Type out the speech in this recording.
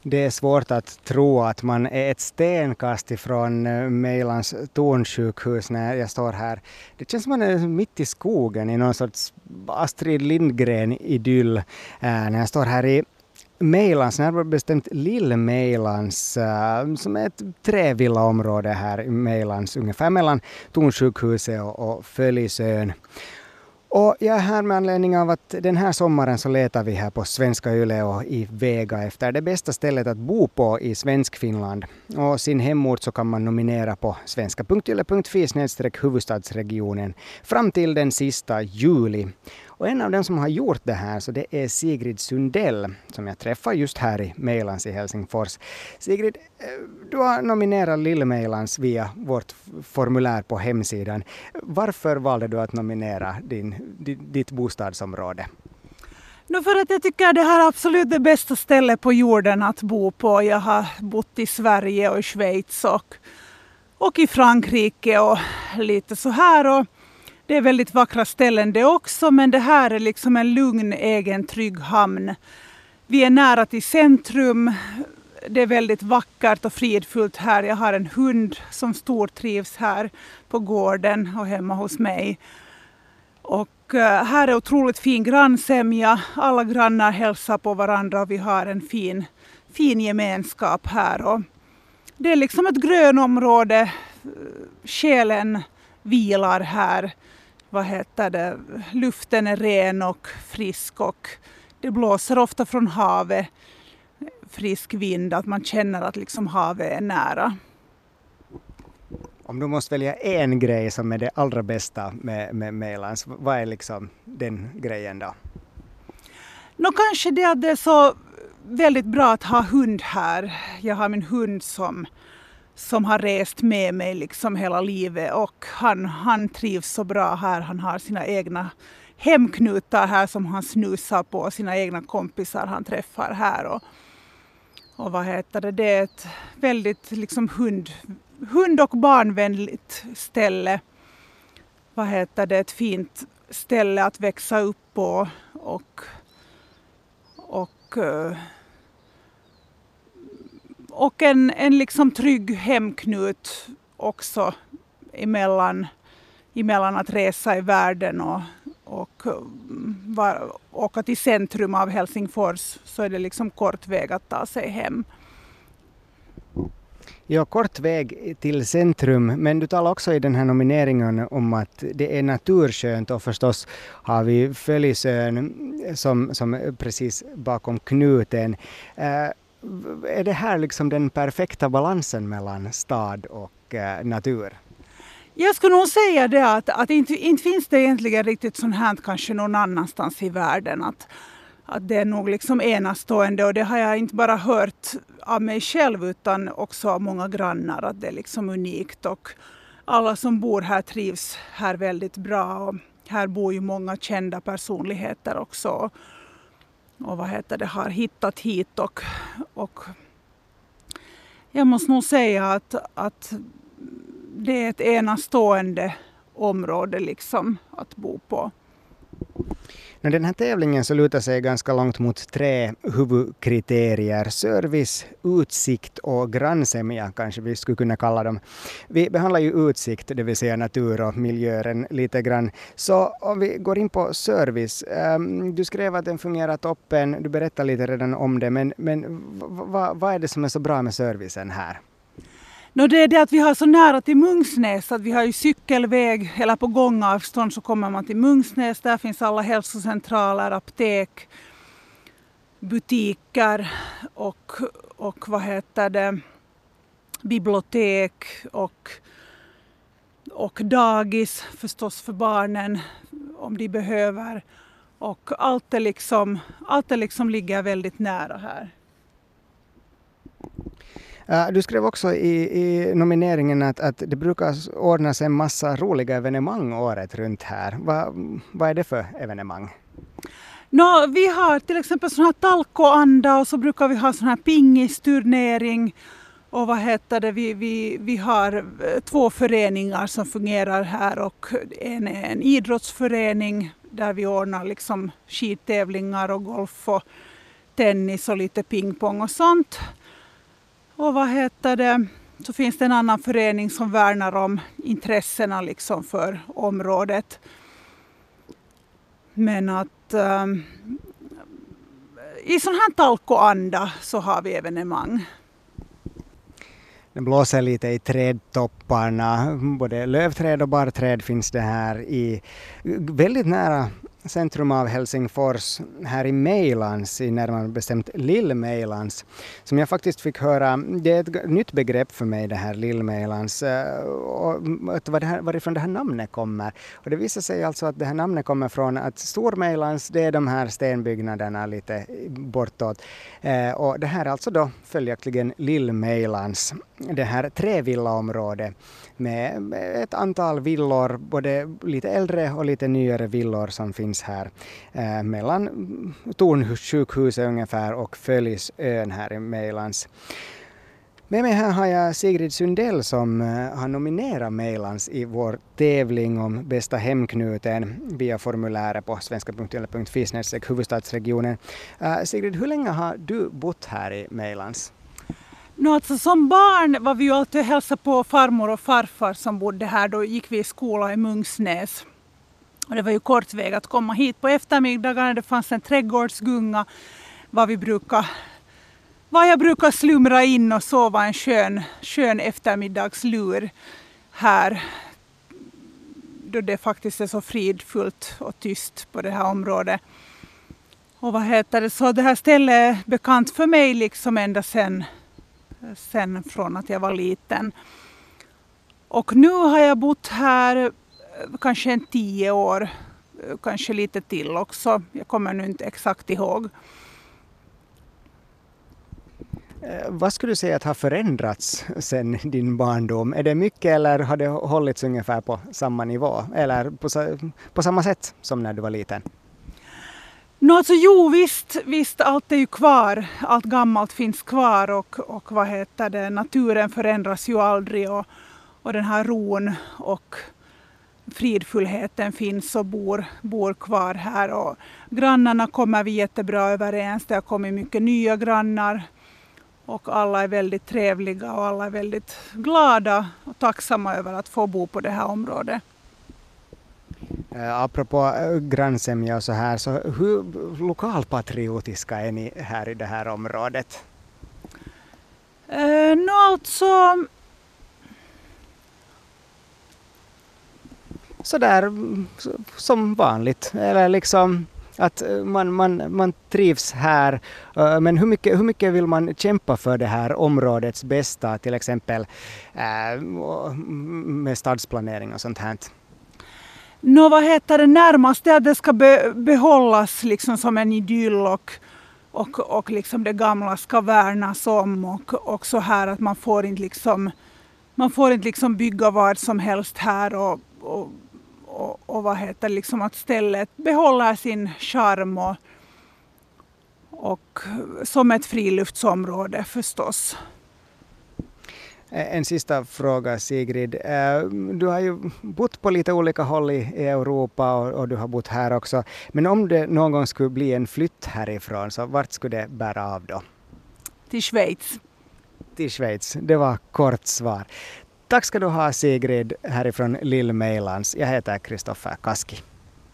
Det är svårt att tro att man är ett stenkast ifrån Mejlans tornsjukhus när jag står här. Det känns som man är mitt i skogen i någon sorts Astrid Lindgren-idyll när jag står här i Mejlans, närmare bestämt Lill-Mejlans, som är ett trävillaområde här i Mejlans, ungefär mellan Tornsjukhuset och Följesön. Och jag är här med anledning av att den här sommaren så letar vi här på Svenska Yle och i Vega efter det bästa stället att bo på i Svenskfinland. Och sin hemort så kan man nominera på svenska.yle.fi/huvudstadsregionen fram till den sista juli. Och en av dem som har gjort det här så det är Sigrid Sundell som jag träffar just här i Mejlans i Helsingfors. Sigrid, du har nominerat Lill-Mejlans via vårt formulär på hemsidan. Varför valde du att nominera ditt bostadsområde? För att jag tycker det här är absolut det bästa stället på jorden att bo på. Jag har bott i Sverige och i Schweiz och i Frankrike och lite så här. Och det är väldigt vackra ställen det också, men det här är liksom en lugn, egen, trygg hamn. Vi är nära till centrum. Det är väldigt vackert och fridfullt här. Jag har en hund som stortrivs här på gården och hemma hos mig. Och här är otroligt fin grannsämja. Alla grannar hälsar på varandra och vi har en fin gemenskap här. Och det är liksom ett grönområde. Själen vilar här. Luften är ren och frisk och det blåser ofta från havet. Frisk vind, att man känner att liksom havet är nära. Om du måste välja en grej som är det allra bästa med Mejlans, vad är liksom den grejen då? Kanske det att det är så väldigt bra att ha hund här. Jag har min hund som har rest med mig liksom hela livet och han trivs så bra här. Han har sina egna hemknutar här som han snusar på, sina egna kompisar han träffar här. Och det är ett väldigt liksom hund- och barnvänligt ställe. Ett fint ställe att växa upp på och en liksom trygg hemknut också emellan att resa i världen och åka till centrum av Helsingfors, så är det liksom kort väg att ta sig hem. Ja, kort väg till centrum, men du talar också i den här nomineringen om att det är naturskönt och förstås har vi Följesön som är precis bakom knuten. Är det här liksom den perfekta balansen mellan stad och natur? Jag skulle nog säga det att inte finns det egentligen riktigt sånt här kanske någon annanstans i världen. Att det är nog liksom enastående, och det har jag inte bara hört av mig själv utan också av många grannar, att det är liksom unikt och alla som bor här trivs här väldigt bra. Och här bor ju många kända personligheter också och har hittat hit och jag måste nog säga att det är ett enastående område liksom att bo på. Den här tävlingen så lutar sig ganska långt mot 3 huvudkriterier. Service, utsikt och grannsämja kanske vi skulle kunna kalla dem. Vi behandlar ju utsikt, det vill säga natur och miljön lite grann. Så om vi går in på service. Du skrev att den fungerar toppen, du berättar lite redan om det, men vad är det som är så bra med servicen här? Det är det att vi har så nära till Mungsnäs, att vi har ju cykelväg, eller på gångavstånd så kommer man till Mungsnäs. Där finns alla hälsocentraler, apotek, butiker och bibliotek och dagis förstås för barnen om de behöver. Och allt är liksom ligger väldigt nära här. Du skrev också i nomineringen att det brukar ordnas en massa roliga evenemang året runt här. Vad är det för evenemang? Vi har till exempel sån här talkoanda och så brukar vi ha sån här pingisturnering. Och vi har 2 föreningar som fungerar här, och en är en idrottsförening där vi ordnar liksom skidtävlingar och golf och tennis och lite pingpong och sånt. Och så finns det en annan förening som värnar om intressena liksom för området. Men att i sån här talkoanda så har vi evenemang. Det blåser lite i trädtopparna, både lövträd och barrträd finns det här i väldigt nära centrum av Helsingfors, här i Mejlans, i närmare bestämt Lill-Mejlans, som jag faktiskt fick höra, det är ett nytt begrepp för mig det här Lill-Mejlans, och varifrån det här namnet kommer. Och det visar sig alltså att det här namnet kommer från att Stor-Mejlans, det är de här stenbyggnaderna lite bortåt, och det här är alltså då följaktligen Lill-Mejlans, det här trävillaområdet med ett antal villor, både lite äldre och lite nyare villor som finns här mellan Tornsjukhuset ungefär och Följesön här i Mejlans. Med mig här har jag Sigrid Sundell som har nominerat Mejlans i vår tävling om bästa hemknuten via formuläret på svenska.yle.fi/huvudstadsregionen. Sigrid, hur länge har du bott här i Mejlans? Alltså, som barn var vi ju alltid hälsade på farmor och farfar som bodde här. Då gick vi i skola i Mungsnäs. Och det var ju kort väg att komma hit på eftermiddagarna. Det fanns en trädgårdsgunga var jag brukar slumra in och sova en skön eftermiddagslur här. Då det faktiskt är så fridfullt och tyst på det här området. Och så det här stället är bekant för mig liksom ända sen från att jag var liten. Och nu har jag bott här kanske 10 år, kanske lite till också. Jag kommer nu inte exakt ihåg. Vad skulle du säga att har förändrats sedan din barndom? Är det mycket eller har det hållits ungefär på samma nivå? Eller på samma sätt som när du var liten? Alltså, visst, allt är ju kvar. Allt gammalt finns kvar och naturen förändras ju aldrig och den här ron och fridfullheten finns och bor kvar här. Och grannarna kommer vi jättebra överens. Det har kommit mycket nya grannar och alla är väldigt trevliga och alla är väldigt glada och tacksamma över att få bo på det här området. Apropå grannsämja och så här, så hur lokalpatriotiska är ni här i det här området? Alltså... Sådär som vanligt, eller liksom att man trivs här, men hur mycket vill man kämpa för det här områdets bästa, till exempel med stadsplanering och sånt här? Närmast är att det ska behållas liksom som en idyll och liksom det gamla ska värnas om och så här att man får inte liksom bygga vad som helst här och liksom att stället behåller sin charm och som ett friluftsområde förstås. En sista fråga, Sigrid. Du har ju bott på lite olika håll i Europa och du har bott här också. Men om det någon gång skulle bli en flytt härifrån, så vart skulle det bära av då? Till Schweiz. Till Schweiz, det var kort svar. Tack ska du ha, Sigrid, härifrån Lill-Mejlans. Jag heter Kristoffer Kaski.